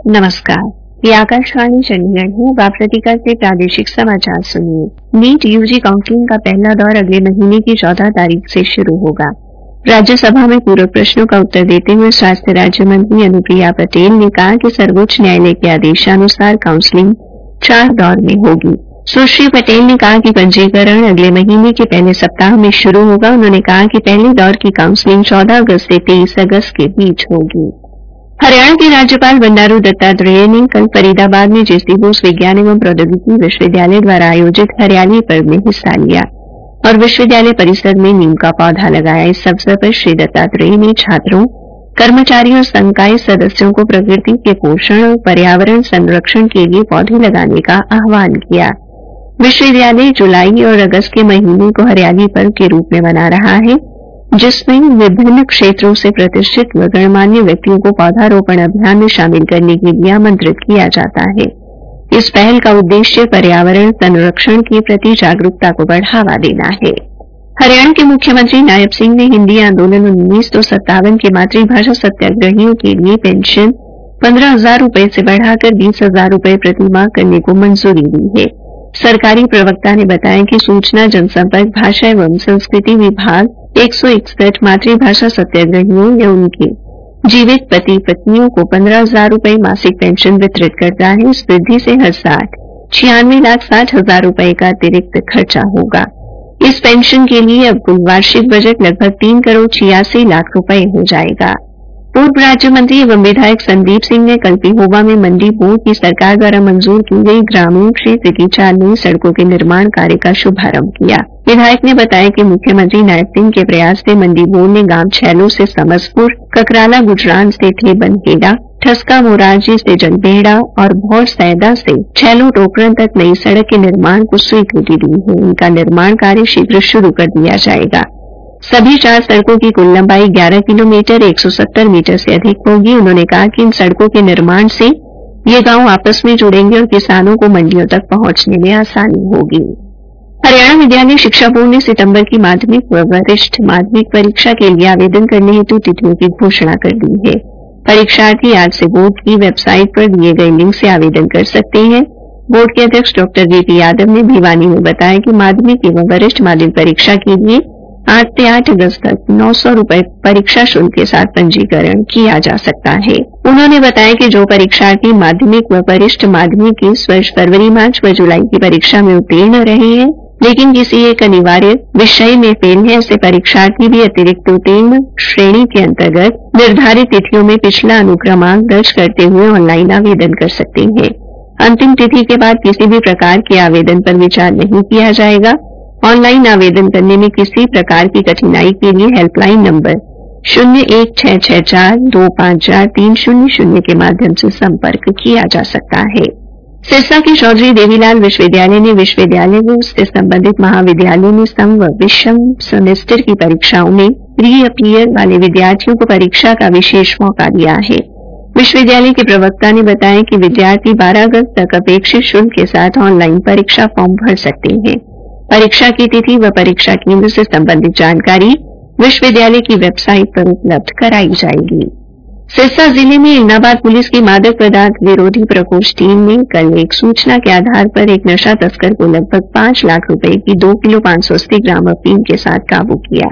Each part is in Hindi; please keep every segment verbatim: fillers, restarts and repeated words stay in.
नमस्कार, ये आकाशवाणी चंडीगढ़ है। वापरतिका से प्रादेशिक समाचार सुनिए। नीट यूजी काउंसलिंग का पहला दौर अगले महीने की चौदह तारीख से शुरू होगा। राज्यसभा में पूरक प्रश्नों का उत्तर देते हुए स्वास्थ्य राज्य मंत्री अनुप्रिया पटेल ने कहा कि सर्वोच्च न्यायालय के आदेशानुसार काउंसलिंग चार दौर में होगी। सुश्री पटेल ने कहा कि पंजीकरण अगले महीने के पहले सप्ताह में शुरू होगा। उन्होंने कहा कि पहले दौर की काउंसलिंग चौदह अगस्त से तेईस अगस्त के बीच होगी। हरियाणा के राज्यपाल बंडारू दत्तात्रेय ने कल फरीदाबाद में जेसी बोस विज्ञान एवं प्रौद्योगिकी विश्वविद्यालय द्वारा आयोजित हरियाली पर्व में हिस्सा लिया और विश्वविद्यालय परिसर में नीम का पौधा लगाया। इस अवसर पर श्री दत्तात्रेय ने छात्रों, कर्मचारियों और संकाय सदस्यों को प्रकृति के पोषण और पर्यावरण संरक्षण के लिए पौधे लगाने का आह्वान किया। विश्वविद्यालय जुलाई और अगस्त के महीने को हरियाली पर्व के रूप में मना रहा है, जिसमें विभिन्न क्षेत्रों से प्रतिष्ठित व गणमान्य व्यक्तियों को पौधारोपण अभियान में शामिल करने के लिए आमंत्रित किया जाता है। इस पहल का उद्देश्य पर्यावरण संरक्षण के प्रति जागरूकता को बढ़ावा देना है। हरियाणा के मुख्यमंत्री नायब सिंह ने हिंदी आंदोलन उन्नीस सौ सत्तावन के मातृभाषा सत्याग्रहियों के लिए पेंशन पंद्रह हजार रूपये से बढ़ाकर बीस हजार रूपये प्रति माह करने को मंजूरी दी है। सरकारी प्रवक्ता ने बताया कि सूचना जनसंपर्क भाषा एवं संस्कृति विभाग एक सौ इकसठ मातृभाषा सत्याग्रहियों या उनके जीवित पति पत्नियों को पंद्रह हजार रूपये मासिक पेंशन वितरित करता है। इस वृद्धि से हर साल छियानवे लाख साठ हजार रूपये का अतिरिक्त खर्चा होगा। इस पेंशन के लिए अब कुल वार्षिक बजट लगभग तीन करोड़ छियासी लाख रूपये हो जाएगा। पूर्व राज्य मंत्री एवं विधायक संदीप सिंह ने कल पिहोवा में मंडी बोर्ड की सरकार द्वारा मंजूर की गई ग्रामीण क्षेत्र की चार नई सड़कों के निर्माण कार्य का शुभारंभ किया। विधायक ने बताया कि मुख्यमंत्री नायब सिंह के प्रयास से मंडी बोर्ड ने गांव छैलो से समसपुर, ककराला गुजरान से थेबनहेड़ा, ठसका मोरारजी से जनबेड़ा और भौर सैदा से छैलो टोकरन तक नई सड़क के निर्माण को स्वीकृति दी है। इनका निर्माण कार्य शीघ्र शुरू कर दिया जाएगा। सभी चार सड़कों की कुल लंबाई ग्यारह किलोमीटर एक सौ सत्तर मीटर से अधिक होगी। उन्होंने कहा कि इन सड़कों के निर्माण से ये गांव आपस में जुड़ेंगे और किसानों को मंडियों तक पहुंचने में आसानी होगी। हरियाणा विद्यालय शिक्षा बोर्ड ने सितंबर की माध्यमिक व वरिष्ठ माध्यमिक परीक्षा के लिए आवेदन करने हेतु तिथियों की घोषणा कर दी है। परीक्षार्थी आज से बोर्ड की वेबसाइट पर दिए गए लिंक से आवेदन कर सकते हैं। बोर्ड के अध्यक्ष डॉक्टर वीपी यादव ने भिवानी में बताया कि माध्यमिक एवं वरिष्ठ माध्यमिक परीक्षा के लिए आठ से आठ अगस्त तक नौ सौ रूपये परीक्षा शुल्क के साथ पंजीकरण किया जा सकता है। उन्होंने बताया कि जो परीक्षार्थी माध्यमिक व वरिष्ठ माध्यमिक की इस वर्ष फरवरी, मार्च व जुलाई की परीक्षा में उत्तीर्ण रहे हैं, लेकिन किसी एक अनिवार्य विषय में फेल है, ऐसे परीक्षार्थी भी अतिरिक्त उत्तीर्ण श्रेणी के अंतर्गत निर्धारित तिथियों में पिछला अनुक्रमांक दर्ज करते हुए ऑनलाइन आवेदन कर सकते हैं। अंतिम तिथि के बाद किसी भी प्रकार के आवेदन पर विचार नहीं किया जाएगा। ऑनलाइन आवेदन करने में किसी प्रकार की कठिनाई के लिए हेल्पलाइन नंबर शून्य एक छह छह चार दो पांच चार तीन शून्य शून्य के माध्यम से संपर्क किया जा सकता है। सिरसा के चौधरी देवीलाल विश्वविद्यालय ने विश्वविद्यालय से संबंधित महाविद्यालयों में सम व विषम सेमेस्टर की परीक्षाओं में री अपीयर वाले विद्यार्थियों को परीक्षा का विशेष मौका दिया है। विश्वविद्यालय के प्रवक्ता ने बताया कि विद्यार्थी बारह अगस्त तक अपेक्षित शुल्क के साथ ऑनलाइन परीक्षा फॉर्म भर सकते हैं। परीक्षा की तिथि व परीक्षा केंद्र से संबंधित जानकारी विश्वविद्यालय की वेबसाइट पर उपलब्ध कराई जाएगी। सिरसा जिले में इलनाबाद पुलिस की मादक पदार्थ विरोधी प्रकोष्ठ टीम ने कल एक सूचना के आधार पर एक नशा तस्कर को लगभग पांच लाख रुपए की दो किलो पांच सौ अस्सी ग्राम अफीम के साथ काबू किया।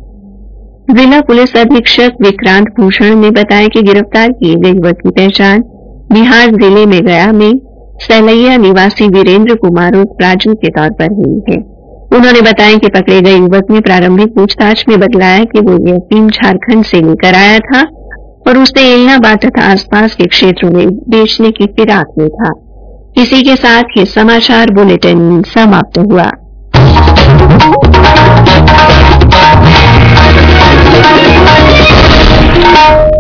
जिला पुलिस अधीक्षक विक्रांत भूषण ने बताया कि गिरफ्तार किए गए युवक की पहचान बिहार जिले में गया में सैलैया निवासी वीरेंद्र कुमार उर्फ राजू के तौर पर हुई है। उन्होंने बताया कि पकड़े गए युवक ने प्रारंभिक पूछताछ में बतलाया कि वो ये अफीम झारखंड से लेकर आया था और उसे इलनाबाद तथा आसपास के क्षेत्रों में बेचने की फिराक में था। इसी के साथ ये समाचार बुलेटिन समाप्त हुआ।